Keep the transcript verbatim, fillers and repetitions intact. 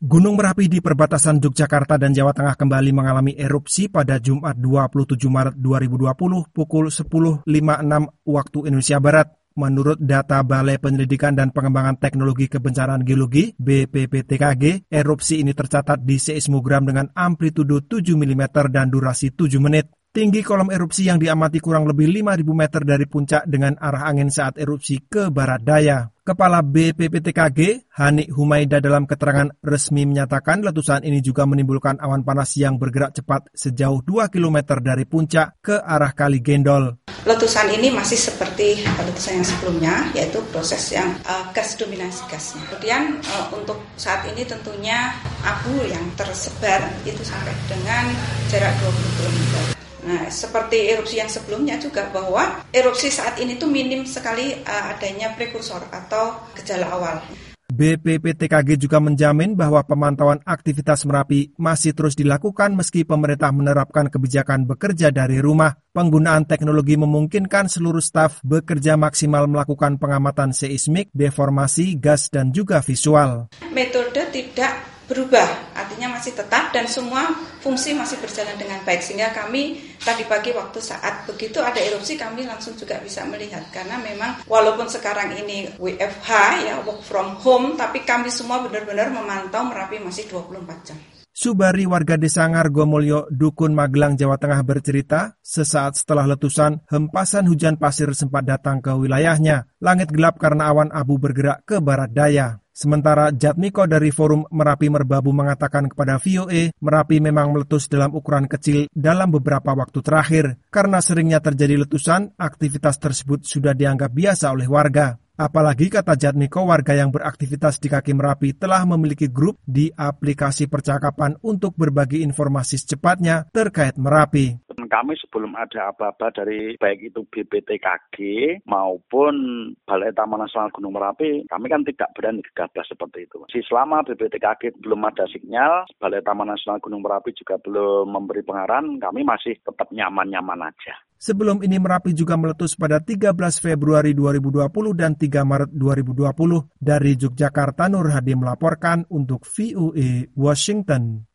Gunung Merapi di perbatasan Yogyakarta dan Jawa Tengah kembali mengalami erupsi pada Jumat dua puluh tujuh Maret dua ribu dua puluh pukul sepuluh lima puluh enam waktu Indonesia Barat. Menurut data Balai Penyelidikan dan Pengembangan Teknologi Kebencanaan Geologi (B P P T K G), erupsi ini tercatat di seismogram dengan amplitudo tujuh milimeter dan durasi tujuh menit. Tinggi kolom erupsi yang diamati kurang lebih lima ribu meter dari puncak dengan arah angin saat erupsi ke barat daya. Kepala B P P T K G, Hani Humaida dalam keterangan resmi menyatakan letusan ini juga menimbulkan awan panas yang bergerak cepat sejauh dua kilometer dari puncak ke arah Kali Gendol. Letusan ini masih seperti letusan yang sebelumnya, yaitu proses yang uh, gas dominasi gasnya. Kemudian uh, untuk saat ini tentunya abu yang tersebar itu sampai dengan jarak dua puluh kilometer. Nah, seperti erupsi yang sebelumnya juga bahwa erupsi saat ini tuh minim sekali uh, adanya prekursor atau gejala awal. B P P T K G juga menjamin bahwa pemantauan aktivitas Merapi masih terus dilakukan meski pemerintah menerapkan kebijakan bekerja dari rumah. Penggunaan teknologi memungkinkan seluruh staf bekerja maksimal melakukan pengamatan seismik, deformasi, gas, dan juga visual. Metode tidak berubah, artinya masih tetap dan semua fungsi masih berjalan dengan baik, sehingga kami tadi pagi waktu saat begitu ada erupsi kami langsung juga bisa melihat, karena memang walaupun sekarang ini W F H ya, work from home, tapi kami semua benar-benar memantau Merapi masih dua puluh empat jam. Subari, warga desa Ngargomulyo, Dukun Magelang, Jawa Tengah bercerita, sesaat setelah letusan, hempasan hujan pasir sempat datang ke wilayahnya. Langit gelap karena awan abu bergerak ke barat daya. Sementara Jatmiko dari Forum Merapi Merbabu mengatakan kepada V O A, Merapi memang meletus dalam ukuran kecil dalam beberapa waktu terakhir. Karena seringnya terjadi letusan, aktivitas tersebut sudah dianggap biasa oleh warga. Apalagi kata Jatmiko, warga yang beraktivitas di kaki Merapi telah memiliki grup di aplikasi percakapan untuk berbagi informasi secepatnya terkait Merapi. Kami sebelum ada apa-apa dari baik itu B P T K G maupun Balai Taman Nasional Gunung Merapi, kami kan tidak berani gegabah seperti itu. Si selama B P T K G belum ada sinyal, Balai Taman Nasional Gunung Merapi juga belum memberi pengarahan, kami masih tetap nyaman-nyaman aja. Sebelum ini Merapi juga meletus pada tiga belas Februari dua ribu dua puluh dan tiga Maret dua ribu dua puluh. Dari Yogyakarta, Nur Hadi melaporkan untuk V O A Washington.